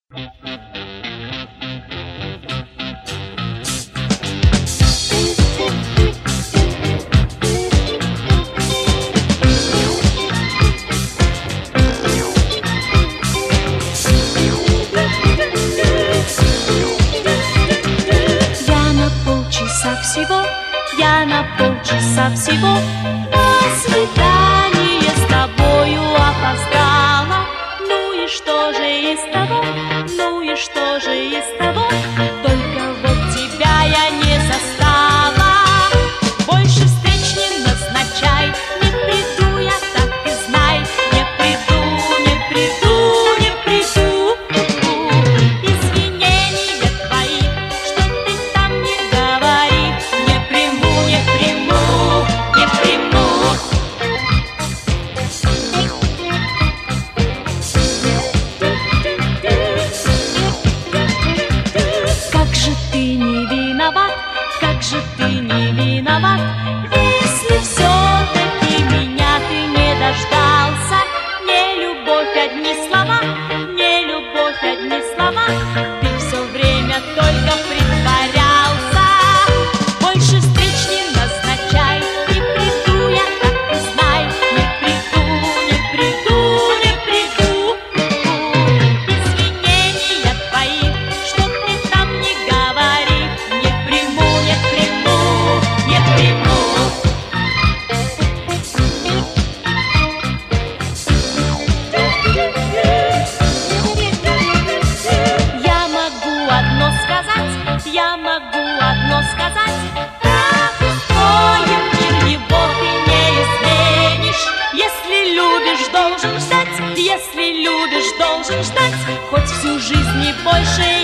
Я на полчаса всего на свидание с тобою опоздала. Ну и что же из того? Ну и что же из того? Только вот тебя я не застала. Больше встреч не назначай, не приду я, так и знай. Не приду, не приду, не приду. Извинения твои, что ты там не говори, не приму, не приму, не приму. Как же ты не виноват, как же ты не виноват, если все-таки меня ты не дождался. Не любовь, одни слова, не любовь, одни слова. Ты все время только притворялся. Больше встреч не назначай, не приду я, так и знай. Не приду, не приду, не приду. Извинения твои, что ты там не говори, не приму, не приму, не приму. Я могу одно сказать, я могу одно сказать. Так устроен мир, его ты не изменишь. Если любишь, должен ждать, если любишь, должен ждать. Хоть всю жизнь и больше